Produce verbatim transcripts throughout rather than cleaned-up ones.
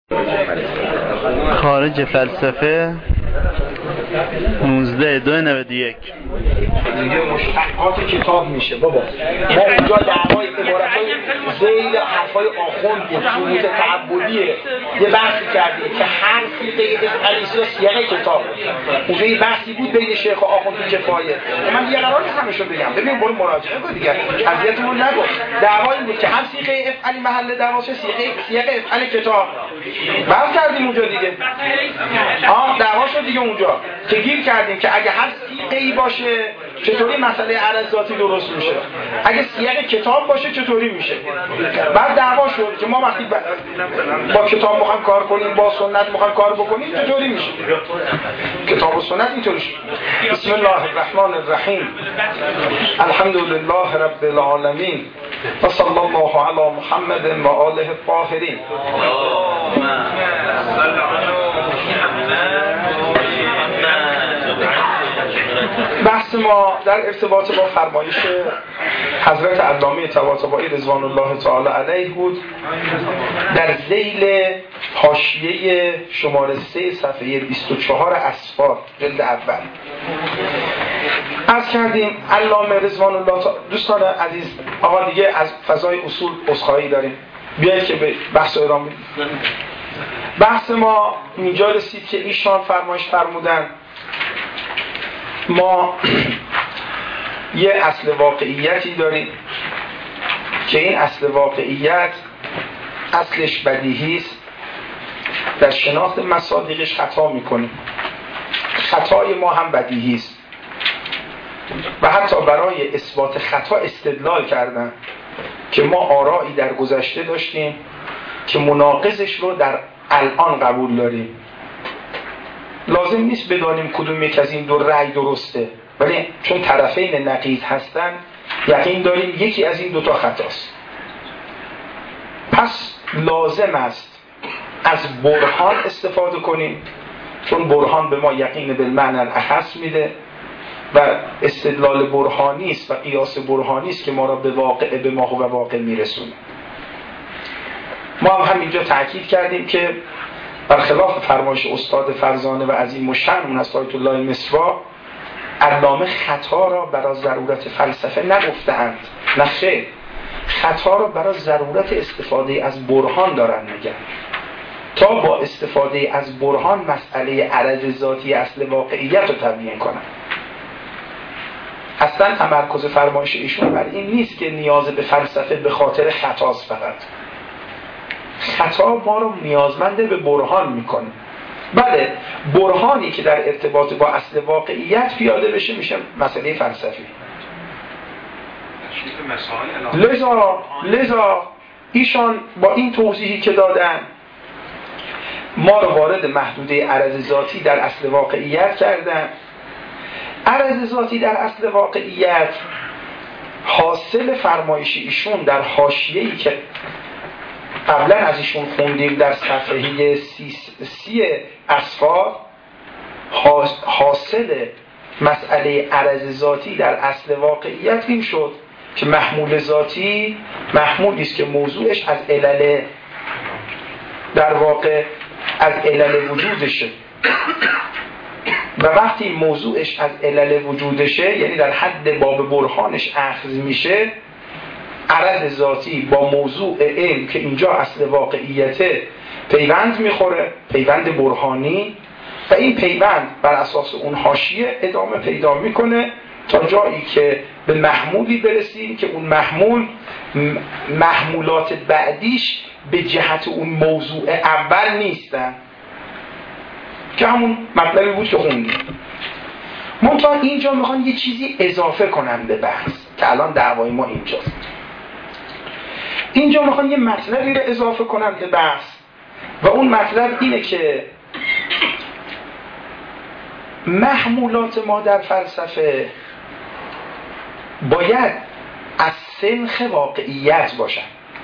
خارج فلسفه نوزده دو نود یک دیگه مشتقات کتاب میشه بابا. ما اینجا دعوای عبارتای ذیل حرفای آخوند و فروت تعبدیه یه بحثی کردیم که هر سیغه افعالی سیاق کتاب اونجا یه بحثی بود بین شیخ و آخوند تو کفایه. من یه قرار نیست همشو بگم، ببین برو مراجعه کن دیگه، اذیتمون نکن. دعوا این بود که هم سیغه افعالی محل دعواشه، سیغه سیاق افعال کتاب بحث کردیم اونجا دیگه. آه دعوا شد دیگه اونجا که گیر کردیم که اگه هر سیغه‌ای باشه چطوری مسئله عرض ذاتی درست میشه، اگه سیاق کتاب باشه چطوری میشه. بعد دعوا شد که ما وقتی با کتاب میخوایم کار کنیم، با سنت میخوایم کار بکنیم چطوری میشه. کتاب و سنت اینطوری شد. بسم الله الرحمن الرحیم، الحمد لله رب العالمین و صلی الله علی محمد و آله الطاهرین. بحث ما در ارتباط با فرمایش حضرت علامه طباطبایی رضوان الله تعالی علیه بود در ذیل حاشیه شماره سه صفحه بیست و چهار اسفار جلد اول. عرض کردیم علامه رضوان الله تعالی. دوستان عزیز، آقا دیگه از فضای اصول عذرخواهی داریم، بیایید که به بحث ادامه بدیم. بحث ما اینجا رسید که ایشان فرمایش فرمودن ما یه اصل واقعیتی داریم که این اصل واقعیت اصلش بدیهی است، در شناخت مصادیقش خطا میکنیم، خطای ما هم بدیهی است و حتی برای اثبات خطا استدلال کردن که ما آرایی در گذشته داشتیم که مناقضش رو در الان قبول داریم. لازم نیست بدانیم کدوم یک از این دو رأی درسته، ولی چون طرفین نقیض هستن یقین داریم یکی از این دوتا خطاست. پس لازم است از برهان استفاده کنیم، چون برهان به ما یقین بالمعنی الاخص میده و استدلال برهانی است و قیاس برهانی است که ما را به واقع به ما و واقع میرسونه. ما هم همینجا تأکید کردیم که برخلاف فرمایش استاد فرزانه و عظیم الشأن از آیت الله مصری، علامه خطا را برای ضرورت فلسفه نگفتند، نه خیر، خطا را برای ضرورت استفاده از برهان دارن میگن تا با استفاده از برهان مسئله عرض ذاتی اصل واقعیت رو تبیین کنن. اصلا تمرکز فرمایش ایشون بر این نیست که نیاز به فلسفه به خاطر خطاست، فقط خطا ما رو نیازمند به برهان میکنه. بله، برهانی که در ارتباط با اصل واقعیت پیاده بشه میشه مسئله فلسفی. لذا لذا ایشان با این توضیحی که دادن ما رو وارد محدوده عرض ذاتی در اصل واقعیت کردن. عرض ذاتی در اصل واقعیت حاصل فرمایش ایشون در حاشیه‌ای که قبلا از ایشون خوندیم در صفحه سی, سی اسفار، حاصل مسئله عرض ذاتی در اصل واقعیت این شد که محمول ذاتی محمولی است که موضوعش از علل در واقع از علل وجودشه و وقتی موضوعش از علل وجودشه یعنی در حد باب برهانش اخذ میشه، عرض ذاتی با موضوع علم که اینجا اصل واقعیته پیوند میخوره، پیوند برهانی، و این پیوند بر اساس اون حاشیه ادامه پیدا میکنه تا جایی که به محمولی برسیم که اون محمول محمولات بعدیش به جهت اون موضوع اول نیستن، که همون مطلبی بود که خوندیم. منتها اینجا میخوان یه چیزی اضافه کنن به بحث که الان دعوای ما اینجاست. اینجا میخوان یه مطلبی رو اضافه کنن به بحث و اون مطلب اینه که محمولات ما در فلسفه باید از سنخ واقعیت باشن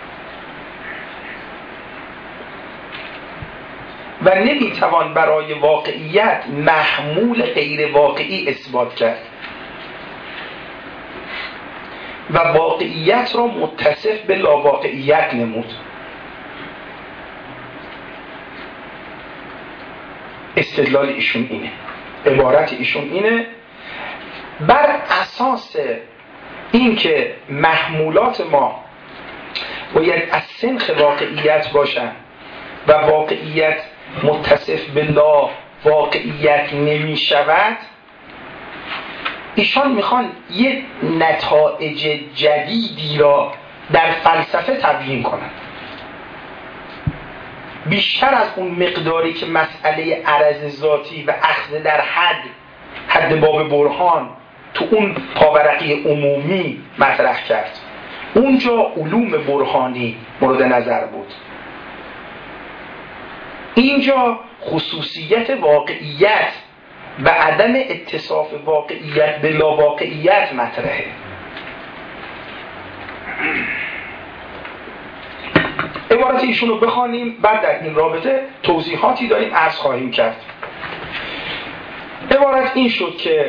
و نمیتوان برای واقعیت محمول غیر واقعی اثبات کرد و واقعیت را متصف به لاواقعیت نمود. استدلال ایشون اینه، عبارت ایشون اینه. بر اساس این که محمولات ما باید از سنخ واقعیت باشن و واقعیت متصف بالله واقعیت نمی شود، ایشان میخوان یه نتایج جدیدی را در فلسفه تبیین کنن، بیشتر از اون مقداری که مسئله عرض ذاتی و اخذ در حد حد باب برهان تو اون پاورقی عمومی مطرح کرد. اونجا علوم برهانی مورد نظر بود، اینجا خصوصیت واقعیت و عدم اتصاف واقعیت به لاواقعیت مطرحه. عبارت ایشون رو بخوانیم، بعد در این رابطه توضیحاتی داریم عرض خواهیم کرد. عبارت این شد که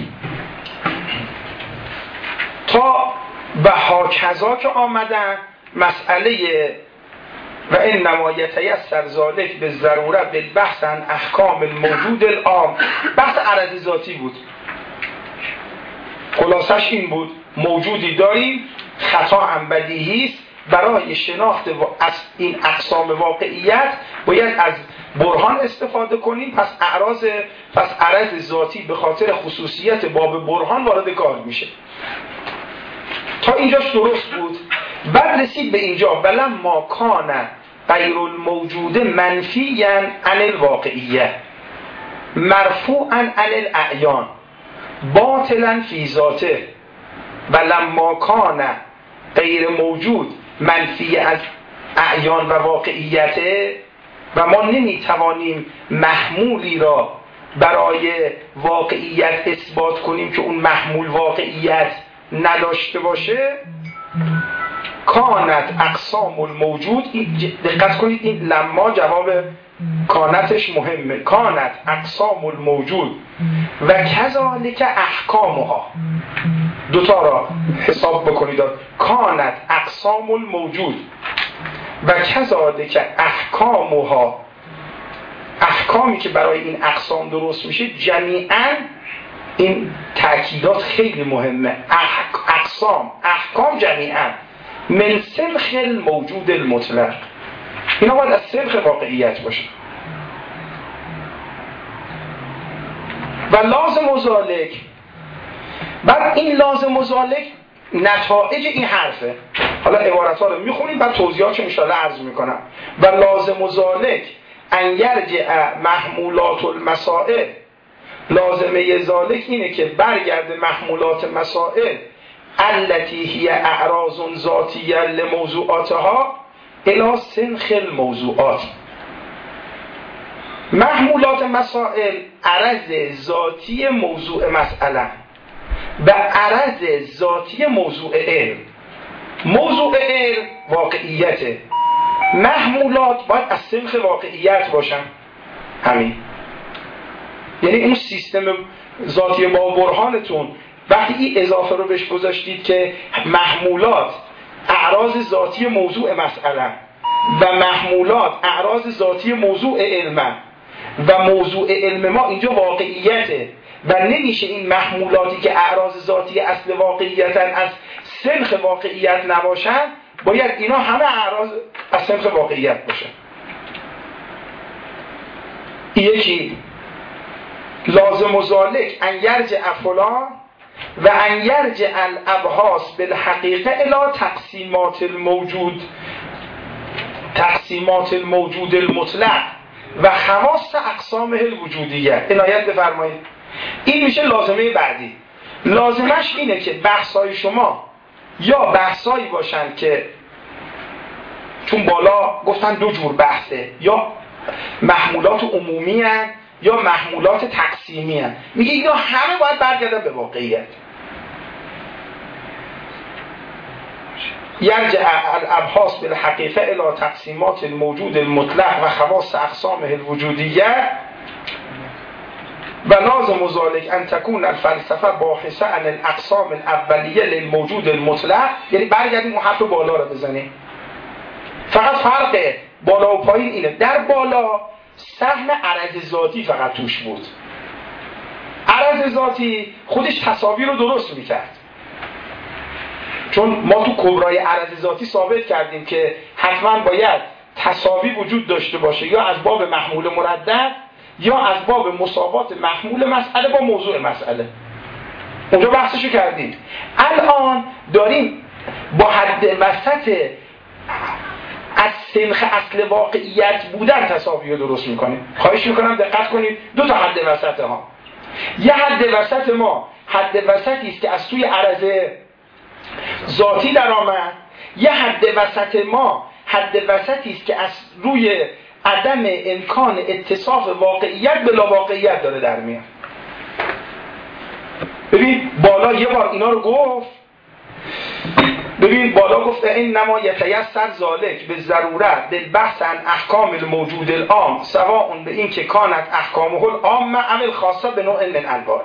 تا و هاکذا که آمدن مسئله و انما یتیسر ذلک به ضرورت بالبحث عن احکام الموجود العام، بحث عرض ذاتی بود. خلاصش این بود موجودی داریم، خطا هم بدیهی است، برای شناخت از این اقسام واقعیت باید از برهان استفاده کنیم، پس اعراض پس عرض ذاتی به خاطر خصوصیت باب برهان وارد کار میشه. تا اینجاش درست بود. بعد رسید به اینجا بلما کان غیر الموجود منفیاً عن الواقعیه مرفوعاً عن الاعیان باطلاً فی ذاته، ولما کان غیر موجود منفی از اعیان و واقعیته و ما نمیتوانیم محمولی را برای واقعیت اثبات کنیم که اون محمول واقعیت نداشته باشه، کانت اقسام الموجود، دقت کنید این لما جواب کانتش مهمه، کانت اقسام الموجود و کذالک احکامها، دوتا را حساب بکنید، کانت اقسام الموجود و کذالک احکامها، احکامی که برای این اقسام درست میشه جمیعاً، این تأکیدات خیلی مهمه، اقسام احکام جمیعاً من سلخ الموجود المطلق، اینا باید از سلخ واقعیت باشه. و لازم و ذالک، بعد این لازم و ذالک نتایج این حرفه. حالا عبارت ها رو میخونیم بعد توضیحاتشو انشاءالله عرض میکنم. و لازم و ذالک ان یرجع محمولات المسائل، لازمه ذالک اینه که برگرد محمولات مسائل التي هي اعراض ذاتیه لموضوعاتها الی سنخ الموضوعات. محمولات مسائل عرض ذاتی موضوع مسئله و عرض ذاتی موضوع علم. موضوع علم واقعیته، محمولات باید از سنخ واقعیت باشن. همین یعنی اون سیستم ذاتی با برهانتون وقتی این اضافه رو بهش گذاشتید که محمولات اعراض ذاتی موضوع مسئله و محمولات اعراض ذاتی موضوع علم و موضوع علم ما اینجا واقعیته و نمیشه این محمولاتی که اعراض ذاتی اصل واقعیتن از سنخ واقعیت نباشن، باید اینا همه اعراض از سنخ واقعیت باشن. یکی لازم و ذالک ان یرجع فلان و ان یرجع الابحاث بالحقیقه الی تقسیمات الموجود تقسیمات الموجود المطلق و خواص اقسامه الوجودیه. عنایت بفرمایید. این میشه لازمه بعدی. لازمش اینه که بحثای شما یا بحثایی باشن که چون بالا گفتن دو جور بحثه، یا محمولات عمومی هن یا محمولات تقسیمی هن. میگه اینا همه باید برگردن به واقعیت. یرجع الابحاث بالحقیقه الی تقسیمات الموجود المطلق و خواص اقسامه الوجودیه و لازم ذلک ان تكون الفلسفه باحثه عن الاقسام الاولیه للموجود المطلق. یعنی برگردیم اون حرف بالا رو بزنیم. فقط فرق بالا و پایین اینه. در بالا سهم عرض ذاتی فقط توش بود. عرض ذاتی خودش تصاویر رو درست میکرد، چون ما تو کبرای عرض ذاتی ثابت کردیم که حتما باید تصاویر وجود داشته باشه، یا از باب محمول مردد یا از باب مساوات محمول مسئله با موضوع مسئله. اونجا بحثشو کردیم. الان داریم با حد وسط از سنخ اصل واقعیت بودن تصاویر رو درست میکنیم. خواهش میکنم دقت کنید، دو تا حد وسط ها. یه حد وسط ما حد وسطی است که از توی عرض ذاتی در آمد، یه حد وسط ما حد وسطی است که از روی عدم امکان اتصاف واقعیت بلا واقعیت داره در میاد. ببین بالا یه بار اینا رو گفت، ببین بالا گفت انما یتیسر ذالک به ضرورت بالبحث عن احکام الموجود العام سواء به این که کانت احکامه العامه ام الخاصه به نوع من انواع.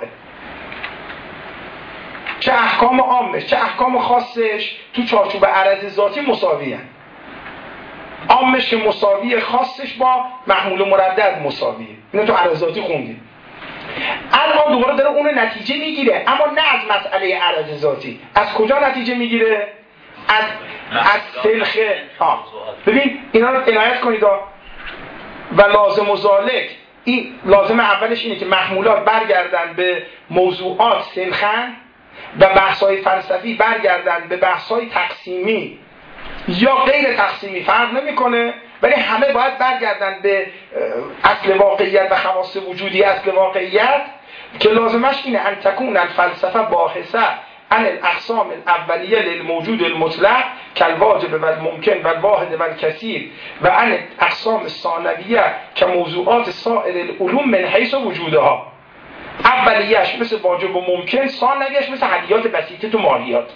چه احکام عامش چه احکام خاصش تو چارچوب عرض ذاتی مساویه. عامش مساویه، خاصش با محمول مردد مساویه. اینو تو عرض ذاتی خوندیم. الان دوباره داره اون نتیجه میگیره، اما نه از مسئله عرض ذاتی. از کجا نتیجه میگیره؟ از از سلخ. ها ببین اینا رو عنایت کنید. و لازم و ذالک، این لازم اولش اینه که محمولات برگردن به موضوعات سلخن و بحث‌های فلسفی برگردن به بحث‌های تقسیمی یا غیر تقسیمی، فرق نمی‌کنه، ولی همه باید برگردن به اصل واقعیت و خواص وجودی اصل واقعیت که لازمش اینه ان تکون الفلسفه باحثه عن الاقسام الاولیه للموجود المطلق کالواجب و الممکن و الواحد و الکثیر و عن الاقسام الثانویه که موضوعات سائر العلوم من حیث وجودها. اولیه‌اش مثل واجب و ممکن، ثانویه‌اش مثل حدیات بسیطه تو ماهیات.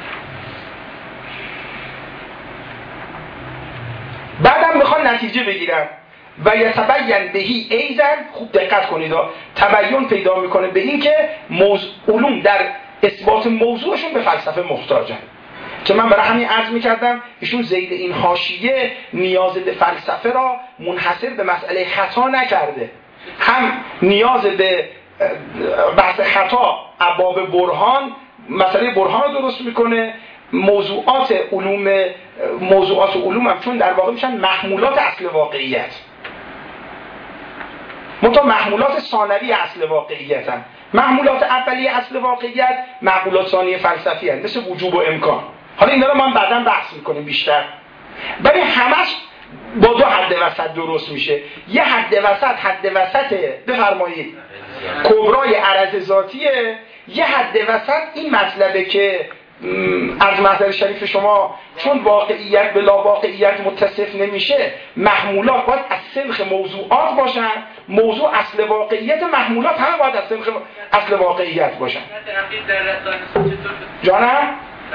بعدم میخوان نتیجه بگیرن و یتبین بهی ایزن. خوب دقت کنید، تبیین پیدا میکنه به این که موضوع علوم در اثبات موضوعشون به فلسفه محتاجن. که من برای همین عرض میکردم ایشون زید این حاشیه نیاز به فلسفه را منحصر به مسئله خطا نکرده، هم نیاز به بحث خطا ابواب برهان، مسئله برهان رو درست میکنه. موضوعات علوم موضوعات علوم هم چون در واقع میشن محمولات اصل واقعیت، منتها محمولات ثانوی اصل واقعیت هم. محمولات اولیه اصل واقعیت محمولات ثانی فلسفی هم، مثل وجوب و امکان. حالا این رو ما بعداً بحث میکنیم بیشتر، ولی همش با دو حد وسط درست میشه. یه حد وسط حد وسطه بفرمایید کبرای عرض ذاتیه، یه حد وسط این مطلبه که از محضر شریف شما چون واقعیت به لا واقعیت متصف نمیشه، محمولات باید از سنخ موضوعات باشن، موضوع اصل واقعیت، محمولات همه باید از سنخ اصل واقعیت باشن. جانم؟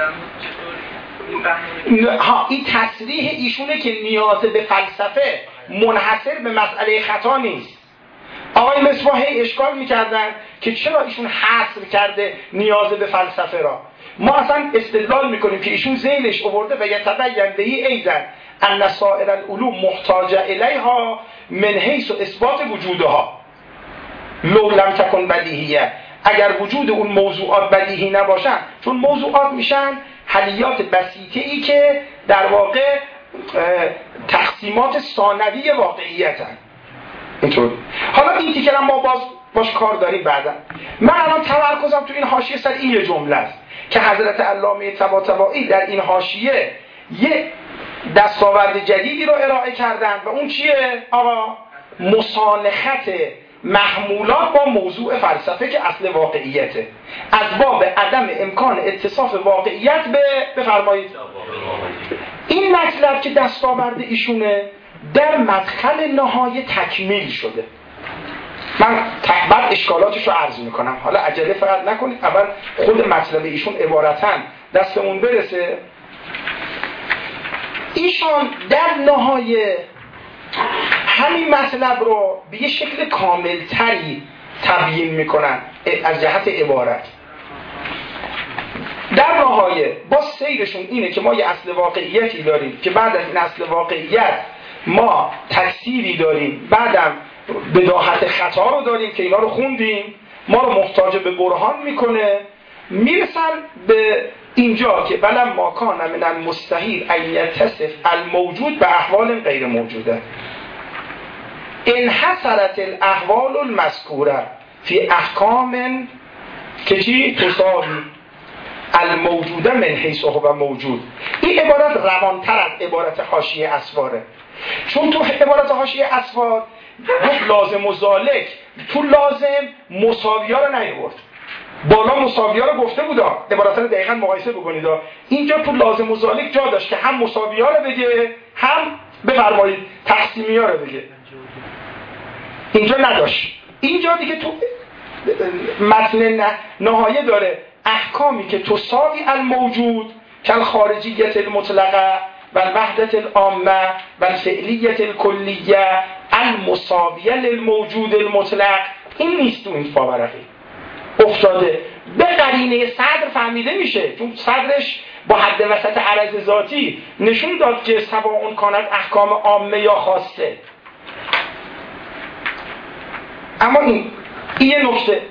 ها این تصریح ایشونه که نیاز به فلسفه منحصر به مسئله خطا نیست. آقای مصباح اشکال میکردن که چرا ایشون حصر کرده نیاز به فلسفه را. ما اصلا استدلال میکنیم که ایشون ذیلش آورده و یتبین بهی ایزن ان سائر العلوم محتاج الیها من حیث اثبات وجودها لو لم تکن بدیهیه. اگر وجود اون موضوعات بدیهی نباشن، چون موضوعات میشن حلیات بسیطه ای که در واقع تقسیمات ثانوی واقعیتن. اینطور. حالا این تیکر ما باز باش کار داریم بعدا. من الان تمرکزم تو این حاشیه سر این یه جمله است که حضرت علامه طباطبایی در این حاشیه یه دستاورد جدیدی رو ارائه کردن و اون چیه؟ آقا مسانخت محمولات با موضوع فلسفه که اصل واقعیته، از باب عدم امکان اتصاف واقعیت به بفرمایید. این مطلب که دستاورد ایشونه در مدخل نهایی تکمیل شده. من بعد اشکالاتش رو عرض میکنم، حالا عجله فقط نکنید، اول خود مطلب ایشون عبارتاً دستمون برسه. ایشان در نهایه همین مطلب رو به یه شکل کاملتری تبیین میکنن از جهت عبارت. در نهایه با سیرشون اینه که ما یه اصل واقعیتی داریم که بعد از این اصل واقعیت ما تکثیری داریم، بعدم بداهت خطا رو داریم که اینا رو خوندیم، ما رو محتاج به برهان میکنه. میرسن به اینجا که بلم ما کان من المستحیل ان یتصف الموجود به احوال غیر موجوده. انحصرت الاحوال المذکوره فی احکام که چی؟ تساوی الموجوده من حیث هو موجود. این عبارت روانتر از عبارت حاشیه اسواره، چون تو عبارت حاشیه اسوار گفت لازم و ذالک، تو لازم مساویه رو نیاورد، بالا مساویه رو گفته بودا، عبارت رو دقیقاً مقایسه بکنید. اینجا تو لازم و ذالک جا داشت که هم مساویه رو بگه هم بفرمایید تقسیمیه رو بگه، اینجا نداشت. اینجا دیگه تو متن نهایه داره احکامی که تساوی الموجود کل خارجیت المطلقه و وحدت العامه و فعلیت الکلیه المساویه للموجود المطلق، این نیست تو این فاورقی افتاده. به قرینه صدر فهمیده میشه، چون صدرش با حد وسط عرض ذاتی نشون داد که سواء کانت احکام عامه یا خاصه. اما این این یه نکته.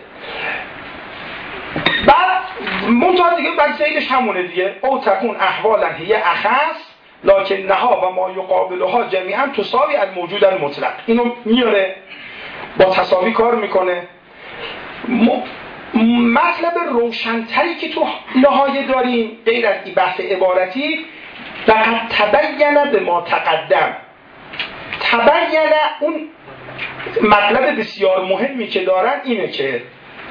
بعد منتها دیگه بعد سیدش همونه دیگه، او تکون احوالا هی اخص لکن نها و ما یقابلها جمیعا تساوی الموجود المطلق. اینو میاره با تساوی کار میکنه. م... مطلب روشنتری که تو نهایه داریم غیر از این بحث عبارتی، فقط تبین به ما تقدم، تبین اون مطلب بسیار مهمی که دارن اینه که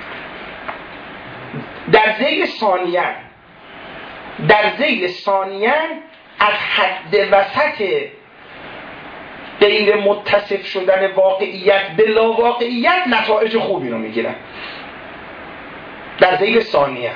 در ذیل ثانیاً در ذیل ثانیاً از حد وسط غیر متصف شدن واقعیت به لا واقعیت نتایج خوبی رو میگیرن. در ذیل ثانیاً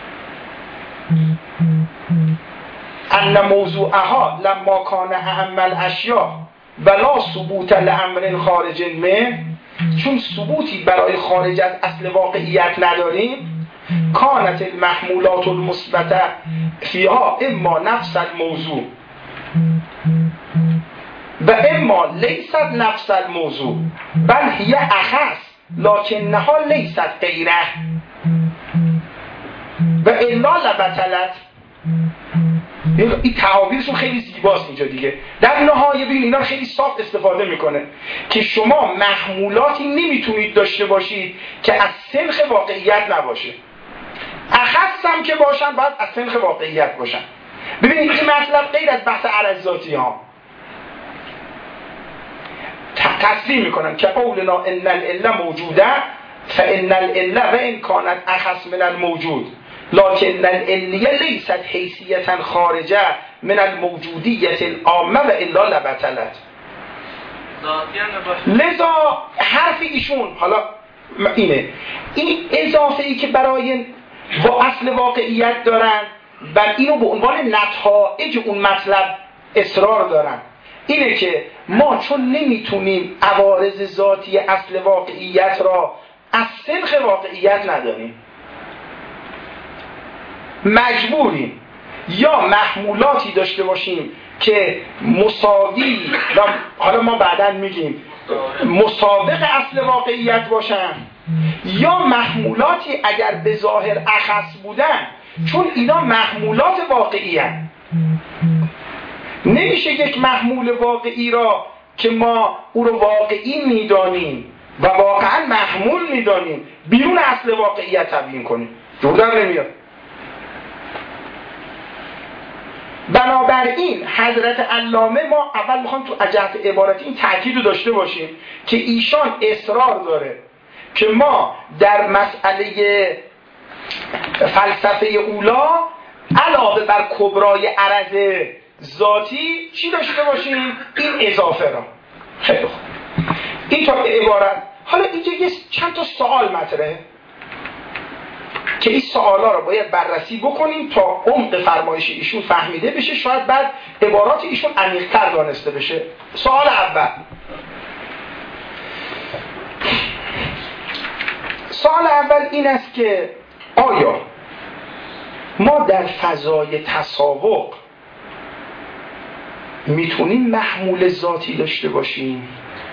ان موضوعها لما کان اهم الاشیاء ولا ثبوت لامر خارج منه، چون ثبوتی برای خارج از اصل واقعیت نداریم، کانت المحمولات المثبته فیها اما نفس الموضوع و اما لیست نفس الموضوع بل هی اخص لکنها لیست غیره و الا لبطلت. این تعابیرشون خیلی زیباست اینجا دیگه. در نهایه ببین اینا خیلی صاف استفاده میکنه که شما محمولاتی نمیتونید داشته باشید که از سنخ واقعیت نباشه، اخص هم که باشن باید از سنخ واقعیت باشن. ببینید این مطلب غیر از بحث عرض ذاتی ها تصریح میکنن که قولنا ان العله موجوده فان العله و ان کانت اخص من الموجود لکن العلیه لیست حیثیتا خارجه من الموجودیت العامه و الا لبطلت. لذا حرف ایشون حالا اینه، این اضافه ای که برای با اصل واقعیت دارن و اینو به عنوان نتایج اون مطلب اصرار دارن، اینه که ما چون نمیتونیم عوارض ذاتی اصل واقعیت را از سنخ واقعیت نداریم، مجبوریم یا محمولاتی داشته باشیم که مساوی و حالا ما بعداً میگیم مسابق اصل واقعیت باشن، یا محمولاتی اگر به ظاهر اخص بودن چون اینا محمولات واقعی هستند. نمیشه یک محمول واقعی را که ما او رو واقعی میدانیم و واقعا محمول میدانیم بیرون اصل واقعیت تبیین کنیم، جور نمیاد. بنابراین حضرت علامه، ما اول میخوام تو جهت عبارتی این تأکید رو داشته باشیم که ایشان اصرار داره که ما در مسئله فلسفه اولا علاوه بر کبرای عرض ذاتی چی داشته باشیم؟ این اضافه را. خیلی خوب، این تا عبارت. حالا اینجا یه چند تا سوال مطرحه که این سوالا رو باید بررسی بکنیم تا عمق فرمایش ایشون فهمیده بشه، شاید بعد عبارات ایشون عمیق‌تر دانسته بشه. سوال اول، سوال اول این است که آیا ما در فضای تساوق میتونیم محمول ذاتی داشته باشیم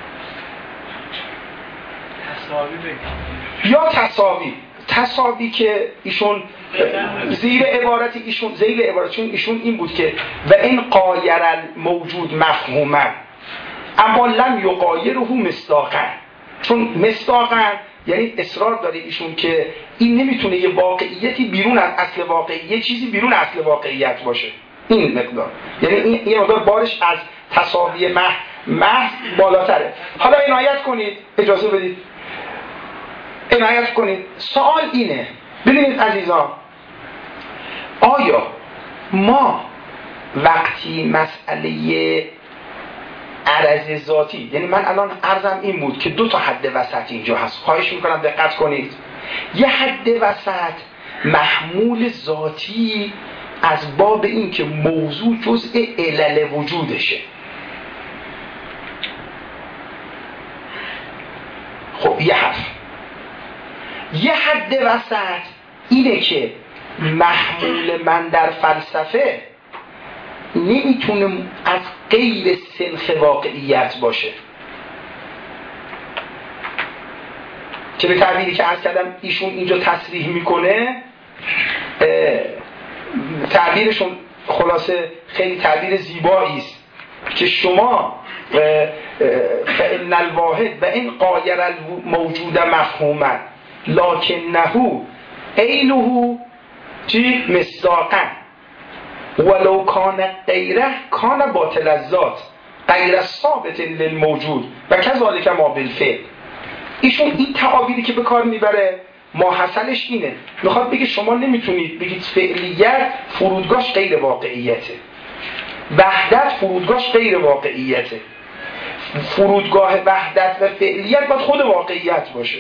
یا تساوی. تساوی که ایشون زیر عبارت ایشون زیر عبارتشون ایشون این بود که و این قایر الموجود مفهوما اما لم یقایره مصداقا، چون مصداقا یعنی اصرار داره ایشون که این نمیتونه یه واقعیتی بیرون از اصل واقعی، یه چیزی بیرون اصل واقعیت باشه. این مقدار یعنی این یه مقدار بارش از تساوی محض محض بالاتره. حالا عنایت کنید، اجازه بدید عنایت کنید. سوال اینه، ببینید عزیزان، آیا ما وقتی مسئله عرض ذاتی، یعنی من الان عرضم این بود که دو تا حد وسط اینجا هست، خواهش میکنم دقت کنید. یه حد وسط محمول ذاتی از باب این که موضوع جزء علل وجودشه. خب یه حرف. یه حد وسط اینه که محمول من در فلسفه نمیتونه از غیر سنخ واقعیت باشه، که به تعبیری که عرض کردم ایشون اینجا تصریح میکنه، تعبیرشون خلاصه خیلی تعبیر زیبایی است که شما فإن الواحد و این قایر الموجود مفهوما لکنه عینه چی مصداقا ولو کان غیره کان باطل الذات غیر ثابت للموجود و کذالک ما بالفعل. ایشون این تعابیری که به کار میبره ماحصلش اینه، میخواد بگه شما نمیتونید بگید فعلیت فرودگاهش غیر واقعیته، وحدت فرودگاهش غیر واقعیته. فرودگاه وحدت و فعلیت باید خود واقعیت باشه.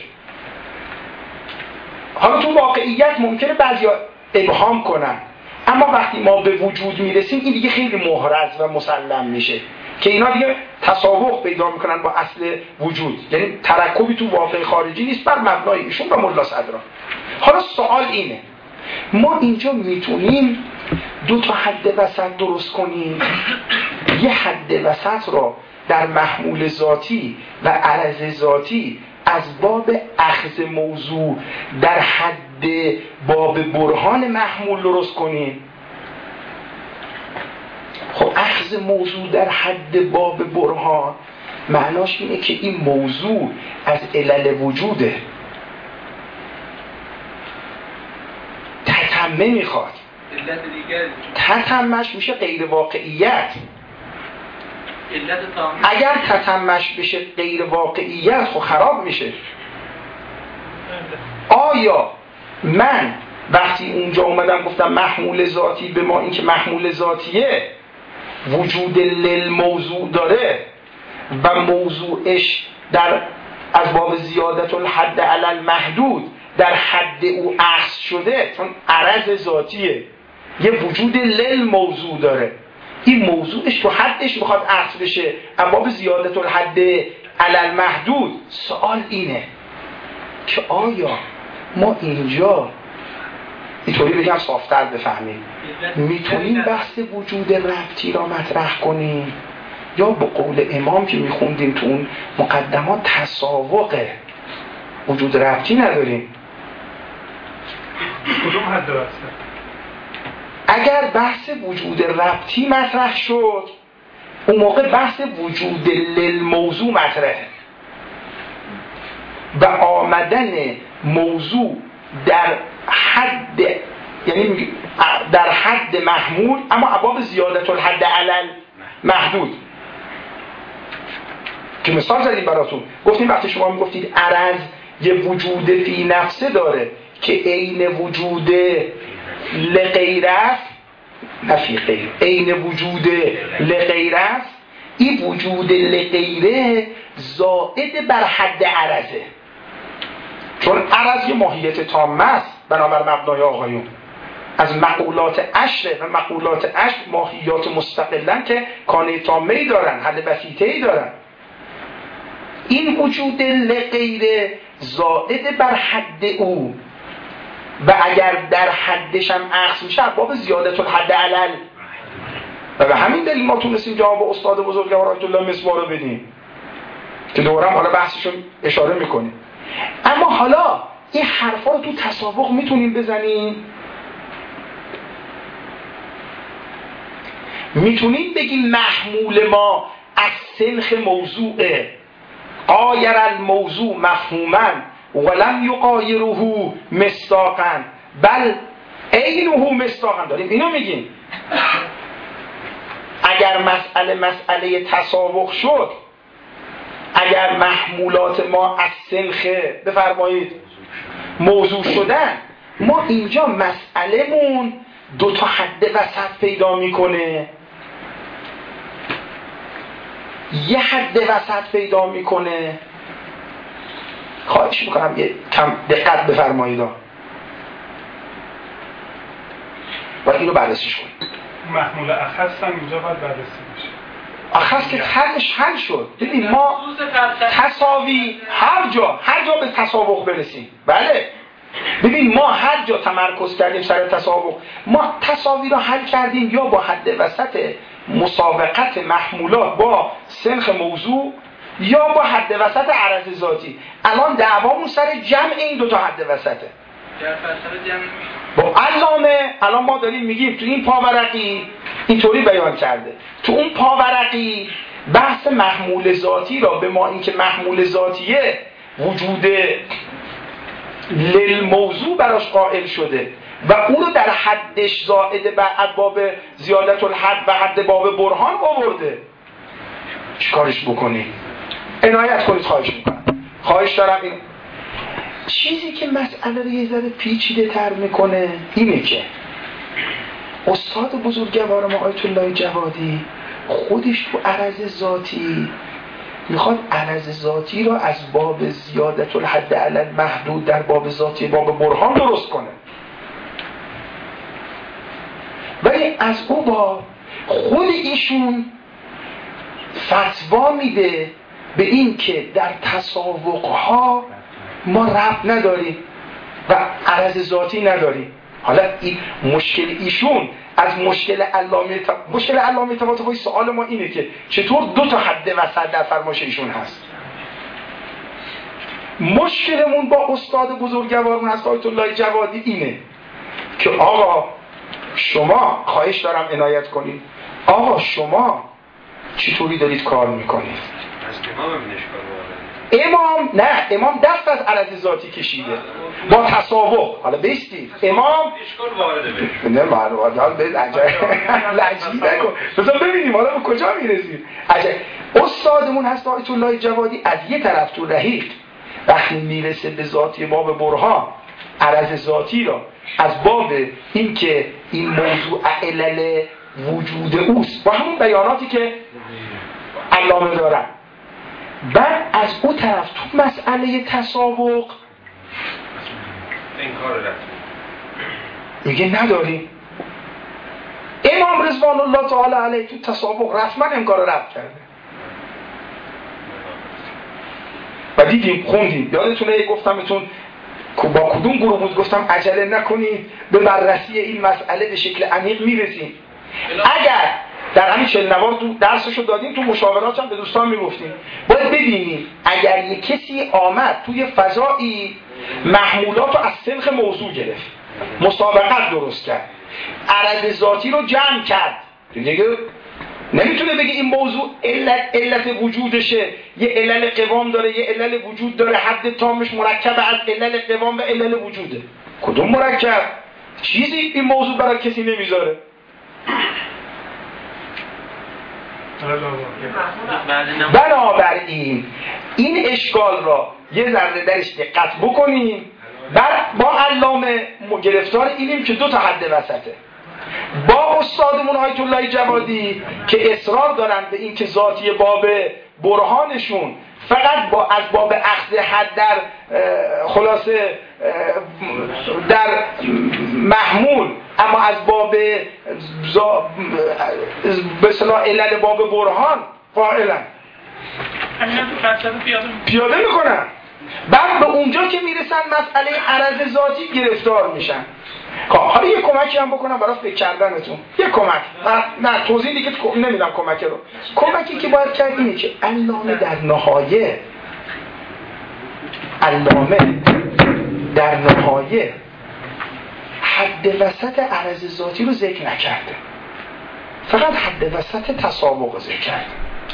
حالا تو واقعیت ممکنه بعضیا ابهام کنن، اما وقتی ما به وجود میرسیم این دیگه خیلی محرز و مسلم میشه که اینا دیگه تساوق پیدا میکنن با اصل وجود، یعنی ترکبی تو واقع خارجی نیست بر مبنای ایشون و ملا صدرا. حالا سوال اینه، ما اینجا میتونیم دو تا حد وسط درست کنیم، یه حد وسط را در محمول ذاتی و عرض ذاتی از باب اخذ موضوع در حد باب برهان محمول درست کنیم. خب اخذ موضوع در حد باب برهان معناش اینه که این موضوع از علل وجوده، تتمه میخواد، تتمهش میشه غیر واقعیت. اگر تتمهش بشه غیر واقعیت خب خراب میشه. آیا من وقتی اونجا اومدم گفتم محمول ذاتی به ما این که محمول ذاتیه وجود للموضوع داره و موضوعش در از باب زیادت الحد علی المحدود در حد او اخذ شده، چون عرض ذاتیه یه وجود للموضوع داره، این موضوعش تو حدش میخواد اخذ بشه از باب زیادت الحد علی المحدود. سوال اینه که آیا ما اینجا اینطوری بگم صافتر بفهمیم میتونیم بحث وجود ربطی را مطرح کنیم یا به قول امام که میخوندیم تو اون مقدمات تساوقه وجود ربطی نداریم؟ کدوم حد وسط؟ اگر بحث وجود ربطی مطرح شد اون موقع بحث وجود للموضوع مطرحه و آمدن موضوع در حد، یعنی در حد محمول اما ابواب زیادت الحد علل محدود. که مثال زدیم براتون، گفتیم وقتی شما میگفتید عرض یه وجود فی نفسه داره که عین وجود لغیر است، نفی غیر، عین وجود لغیر است، این وجود لغیره زائد بر حد عرضه، چون عرض یه ماهیت تامه است بنابر مبنای آقایون. از مقولات عشر و مقولات عشر ماهیات مستقلن که کانه تامه‌ای دارن، حد بسیطه‌ای دارن. این وجود لغیره زائد بر حد او و اگر در حدش هم اخذ میشه باب زیادت الحد علل و به همین دلیل ما تونستیم جواب استاد بزرگوار آیت الله مصباح رو بدیم که دورم حالا بحثشون اشاره میکنیم. اما حالا این حرفا رو تو تسابق میتونیم بزنیم؟ میتونیم بگیم محمول ما از سنخ موضوعه قایر الموضوع مفهوما ولم یقایره مصداقا بل عینه مصداقا، داریم اینو میگیم. اگر مسئله مسئله تسابق شد، اگر محمولات ما از سنخ بفرمایید موضوع شدن، ما اینجا مسئلهمون دو تا حد وسط پیدا میکنه، یه حد وسط پیدا میکنه. خواهش میکنم یه کم دقت بفرمایید و اینو بررسیش کنید. محمول اخص هم اینجا باید بررسی بشه. اخص که حلش حل شد. دیدیم ما تساوی هر جا هر جا به تسابق برسیم. بله ببین ما هر جا تمرکز کردیم سر تسابق، ما تساوی رو حل کردیم یا با حد وسط مسابقت محمولات با سنخ موضوع یا با حد وسط عرض ذاتی. الان دعوامون سر جمع این دو تا حد وسطه. با علامه الان ما داریم میگیم تو این پاورقی اینطوری بیان کرده، تو اون پاورقی بحث محمول ذاتی را به ما اینکه محمول ذاتیه وجود للموضوع براش قائل شده و اون رو در حدش زائد بعد باب زیادت الحد و حد باب برهان آورده. چیکارش بکنی؟ عنایت کنید خواهش میکنم. خواهش دارم این چیزی که مسئله رو یه ذره پیچیده تر میکنه اینه که استاد بزرگوار ما آیت الله جوادی خودش تو عرض ذاتی میخواد عرض ذاتی رو از باب زیادت الحد علی المحدود در باب ذاتی باب برهان درست کنه، ولی از او با خود ایشون فتوا میده به این که در تسابقها ما ربط نداریم و عرض ذاتی نداریم. حالا این مشکل ایشون از مشکل علامه مشکل علامه طباطبایی سوال ما اینه که چطور دو تا حد وسط در فرمایش ایشون هست. مشکلمون با استاد بزرگوارمون از آیت الله جوادی اینه که آقا شما خواهش دارم عنایت کنید، آقا شما چطوری دارید کار میکنید؟ از امام بینش کار وارده. امام نه، امام دست از عرض ذاتی کشیده با تسابق. حالا بیستید امام اشکال وارده بشه. نه معلومات حال به عجب لجی نکن بذار ببینیم حالا به کجا میرسیم. عجب استادمون هست آیت الله جوادی از یه طرف تو رحیق وقتی میرسه به ذاتی باب برهان عرض ذاتی را از باب این که این موضوع علل وجود اوست با همون بیاناتی که علامه دارن، بعد از اون طرف تو مسئله تسابق این کار رفت میگه نداریم. امام رضوان الله تعالی علیه تو تسابق رسما این کار رو رفت کرده و دیدیم خوندیم. یادتونه گفتم بهتون با کدوم گروه بود گفتم عجله نکنید به بررسی این مسئله به شکل عمیق میرسیم. اگر در همین چهل نوار تو درسشو دادیم تو مشاورات هم به دوستان میگفتیم باید ببینیم اگر یک کسی آمد توی فضایی محمولات رو از سنخ موضوع گرفت مسابقت درست کرد عرض ذاتی رو جمع کرد دیگه نمیتونه بگه این موضوع علت علت وجودشه، یه علل قوام داره یه علل وجود داره، حد تامش مرکب از علل قوام و علل وجوده. کدوم مرکب؟ چیزی این موضوع برای کسی نمیذاره. بنابراین این اشکال را یه ذره درش دقت بکنیم. بعد با علامه گرفتار اینیم که دو تا حد وسطه، با استادمون آیت الله جوادی که اصرار دارن به این که ذاتی باب برهانشون فقط با از باب اخذ حد در خلاصه در محمول اما از باب به اصطلاح علل باب برهان قائلن پیاده میکنن. بعد به اونجا که میرسن مسئله عرض ذاتی گرفتار میشن. خب حالا یه کمکی هم بکنم برای فکر کردنتون. یه کمک. نه توضیح دیگه نمیدم کمک رو. کمکی که باید کرد اینه که علامه در نهایه علامه در نهایه حد وسط عرض ذاتی رو ذکر نکرده، فقط حد وسط تسابق رو ذکر کرده.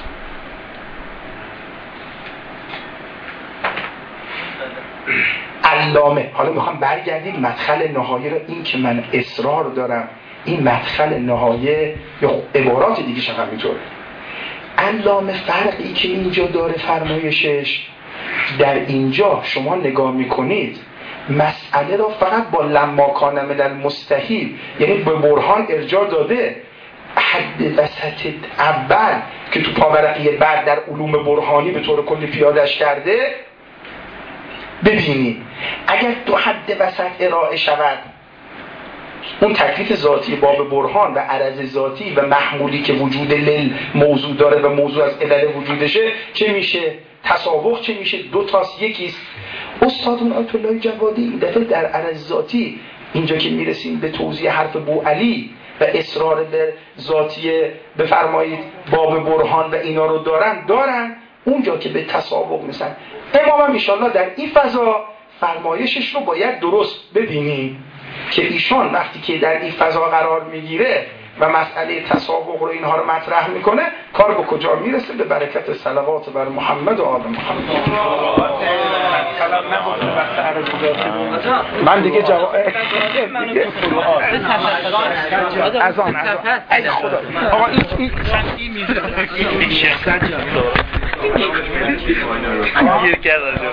علامه، حالا میخوام برگردید مدخل نهایه رو، این که من اصرار دارم این مدخل نهایه یا عبارات دیگه شما همینطوره. علامه فرقی که اینجا داره فرمایشش، در اینجا شما نگاه میکنید مسئله را فقط با لما کان من المستحیل، یعنی به برهان ارجاع داده. حد وسط اول که تو پاورقی بعد در علوم برهانی به طور کلی پیادش کرده، ببینید اگر دو حد وسط ارائه شود، اون تکلیف ذاتی باب برهان و عرض ذاتی و محمولی که وجود لیل موضوع داره و موضوع از علل وجودشه چه میشه؟ تسابق چه میشه؟ دو تاست یکیست. استادون آیت الله جوادی این دفعه در عرض ذاتی اینجا که میرسیم به توضیح حرف بوعلی و اصرار به ذاتی بفرمایید باب برهان و اینا رو دارن دارن اونجا که به تسابق میسن. امام هم ایشالله در این فضا فرمایشش رو باید درست ببینیم که ایشان وقتی که در این فضا قرار میگیره و مسئله تسابق رو اینها رو مطرح میکنه، کار به کجا میرسه؟ به برکت صلوات بر محمد و آل محمد. من دیگه جواب از آن ای خدا آقا این این این شخصت گیر کرده